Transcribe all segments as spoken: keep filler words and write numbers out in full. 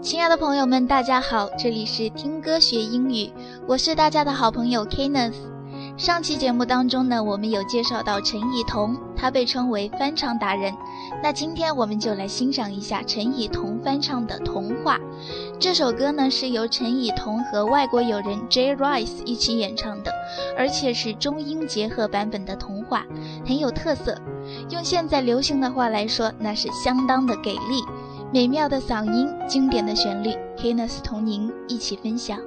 亲爱的朋友们，大家好，这里是听歌学英语，我是大家的好朋友 Kenneth。 上期节目当中呢，我们有介绍到陈以彤，她被称为翻唱达人。那今天我们就来欣赏一下陈以彤翻唱的《童话》。这首歌呢是由陈以彤和外国友人 Jay Rice 一起演唱的，而且是中英结合版本的《童话》，很有特色。用现在流行的话来说，那是相当的给力。美妙的嗓音，经典的旋律 Kenneth 同您一起分享。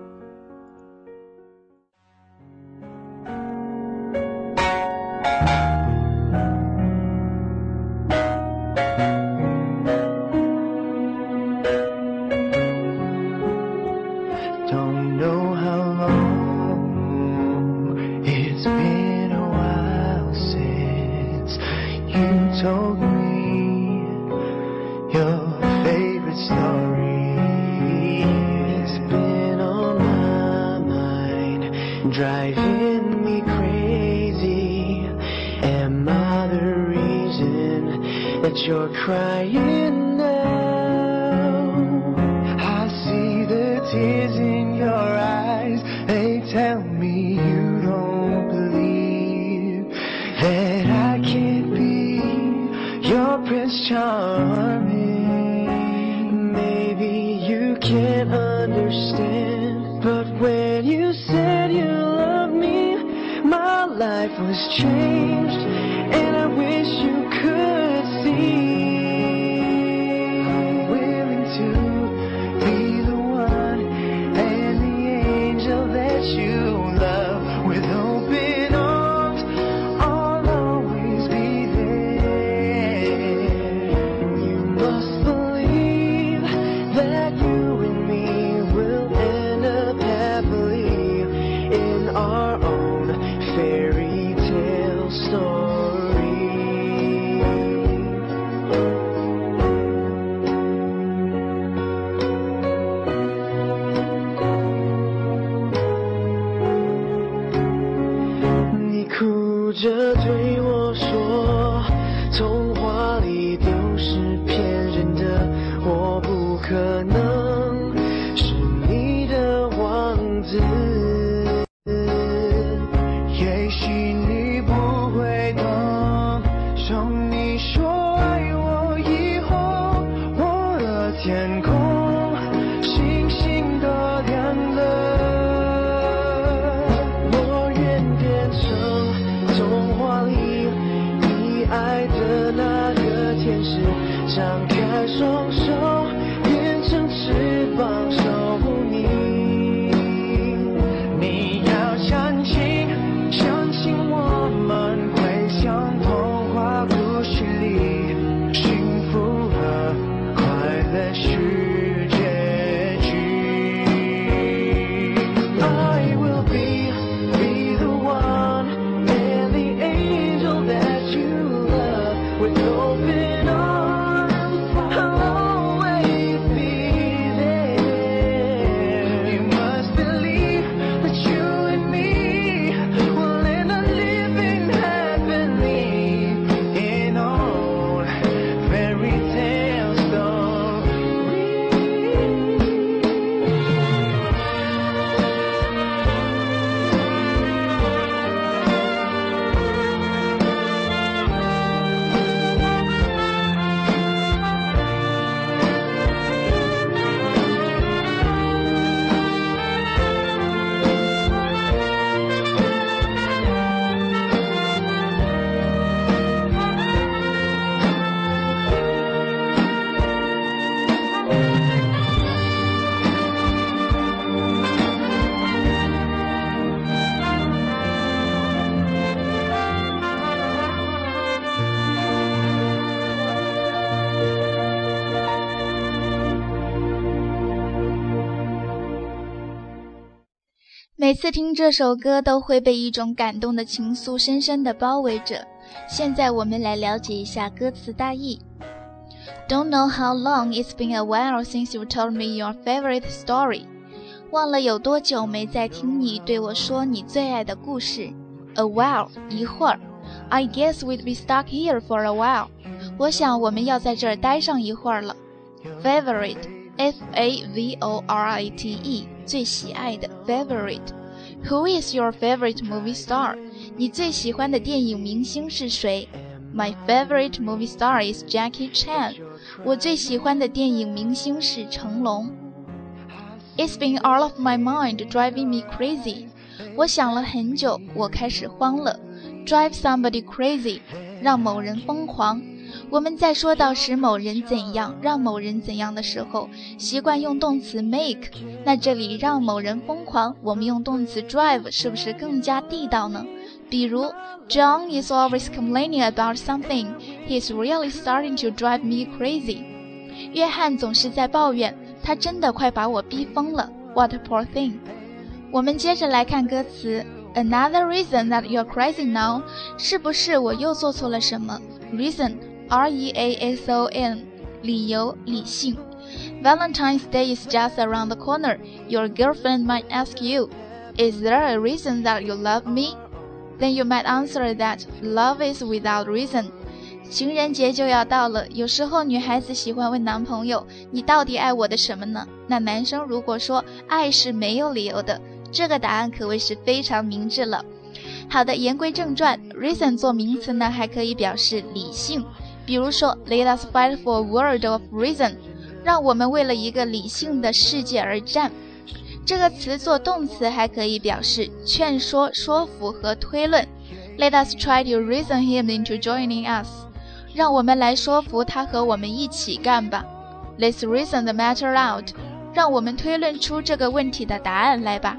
Driving me crazy. Am I the reason that you're crying now? I see the tears in your eyes. They tell me you don't believe that I can't be your Prince Charming. Maybe you can't understand, but when you said you life was changed, and I wish you could see. I'm willing to be the one and the angel that you love. With open arms, I'll always be there. You must believe that you and me will end up happily in our own fairy tale story. You 哭着对我说，童话里都是骗人的，我不可能是你的王子。也许你不会懂，从你说爱我以后，我的天空星星都亮了。我愿变成童话里你爱的那个天使，张开双手，变成翅膀守护你。你要相信，相信我们会像童话故事里幸福和快乐是结局。I will be, be the one and the angel that you love. With open arms, I'll always be there. You must believe that you and me will end up living happily in our own fairy tale story. 每次听这首歌都会被一种感动的情愫深深地包围着。现在我们来了解一下歌词大意。 Don't know how long it's been a while since you told me your favorite story. 忘了有多久没再听你对我说你最爱的故事。 A while 一会儿。 I guess we'd be stuck here for a while. 我想我们要在这儿待上一会儿了。 Favorite F A V O R I T E 最喜爱的 favorite。 Who is your favorite movie star? 你最喜欢的电影明星是谁？ My favorite movie star is Jackie Chan. 我最喜欢的电影明星是成龙。 It's been all of my mind driving me crazy. 我想了很久，我开始慌了。 Drive somebody crazy 让某人疯狂。我们在说到使某人怎样，让某人怎样的时候，习惯用动词 make， 那这里让某人疯狂，我们用动词 drive 是不是更加地道呢？比如 John is always complaining about something. He's really starting to drive me crazy. 约翰总是在抱怨，他真的快把我逼疯了。 What a poor thing. 我们接着来看歌词。 Another reason that you're crazy now. 是不是我又做错了什么？ Reason R E A S O N 理由，理性。 Valentine's Day is just around the corner. Your girlfriend might ask you, Is there a reason that you love me? Then you might answer that love is without reason. 情人节就要到了，有时候女孩子喜欢问男朋友，你到底爱我的什么呢？那男生如果说爱是没有理由的，这个答案可谓是非常明智了。好的，言归正传， reason 做名词呢，还可以表示理性。比如说 Let us fight for a world of reason. 让我们为了一个理性的世界而战。这个词做动词还可以表示劝说、说服和推论。 Let us try to reason him into joining us. 让我们来说服他和我们一起干吧。 Let's reason the matter out. 让我们推论出这个问题的答案来吧。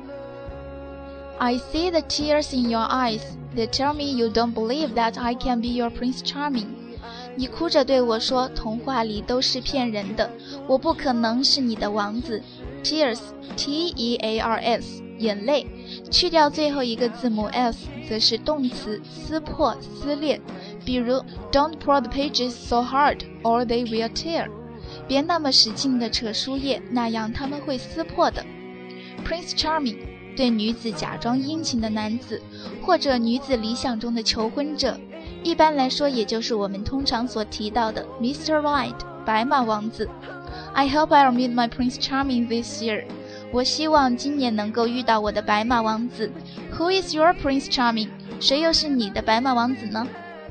I see the tears in your eyes. They tell me you don't believe that I can be your Prince Charming. 你哭着对我说，童话里都是骗人的，我不可能是你的王子。 Tears T E A R S 眼泪，去掉最后一个字母 s 则是动词撕破、撕裂。比如 Don't pull the pages so hard or they will tear. 别那么使劲地扯书页，那样他们会撕破的。 Prince Charming 对女子假装殷勤的男子，或者女子理想中的求婚者，一般来说也就是我们通常所提到的 Mister Right 白马王子。 I hope I'll meet my Prince Charming this year. 我希望今年能够遇到我的白马王子。 Who is your Prince Charming? 谁又是你的白马王子呢？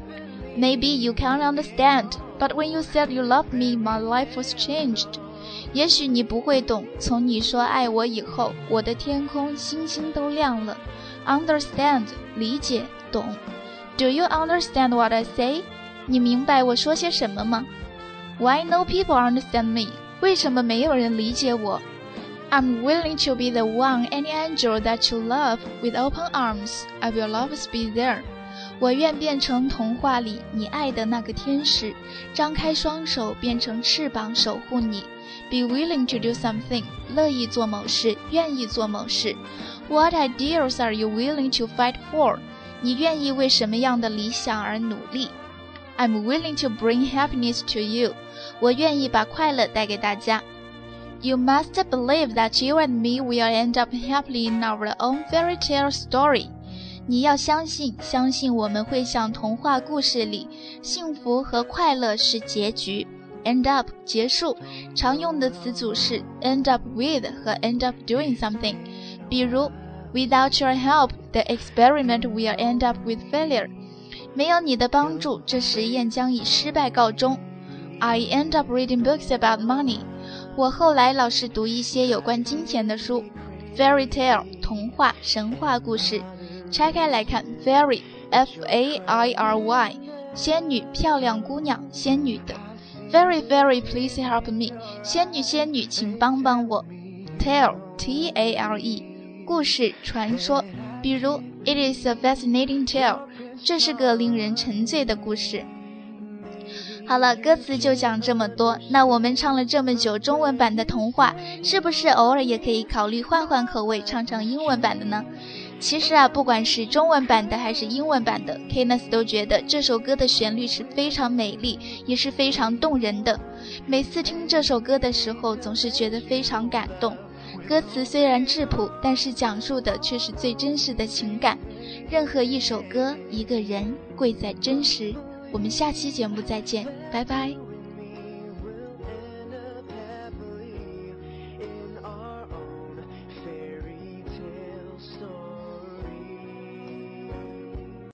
Maybe you can't understand, but when you said you love me, my life was changed. 也许你不会懂，从你说爱我以后，我的天空星星都亮了。 Understand 理解懂。 Do you understand what I say? 你明白我说些什么吗？ Why no people understand me? 为什么没有人理解我？ I'm willing to be the one any angel that you love with open arms. I will always be there. 我愿变成童话里你爱的那个天使，张开双手变成翅膀守护你。 Be willing to do something. 乐意做某事，愿意做某事。 What ideals are you willing to fight for? 你愿意为什么样的理想而努力？ I'm willing to bring happiness to you. 我愿意把快乐带给大家。 You must believe that you and me will end up happily in our own fairy tale story. 你要相信，相信我们会像童话故事里，幸福和快乐是结局。 End up 结束，常用的词组是 end up with 和 end up doing something。 比如 Without your help, the experiment will end up with failure. 没有你的帮助，这实验将以失败告终。 I end up reading books about money. 我后来老是读一些有关金钱的书。 Fairy tale 童话、神话故事。拆开来看 Fairy F A I R Y 仙女，漂亮姑娘，仙女的。 Fairy Fairy please help me 仙女仙女请帮帮我。 Tale T A L E 故事传说。比如 It is a fascinating tale 这是个令人沉醉的故事。好了，歌词就讲这么多，那我们唱了这么久中文版的童话，是不是偶尔也可以考虑换换口味，唱唱英文版的呢？其实啊，不管是中文版的还是英文版的 Kenneth 都觉得这首歌的旋律是非常美丽，也是非常动人的。每次听这首歌的时候，总是觉得非常感动。歌词虽然质朴，但是讲述的却是最真实的情感。任何一首歌，一个人，贵在真实。我们下期节目再见，拜拜。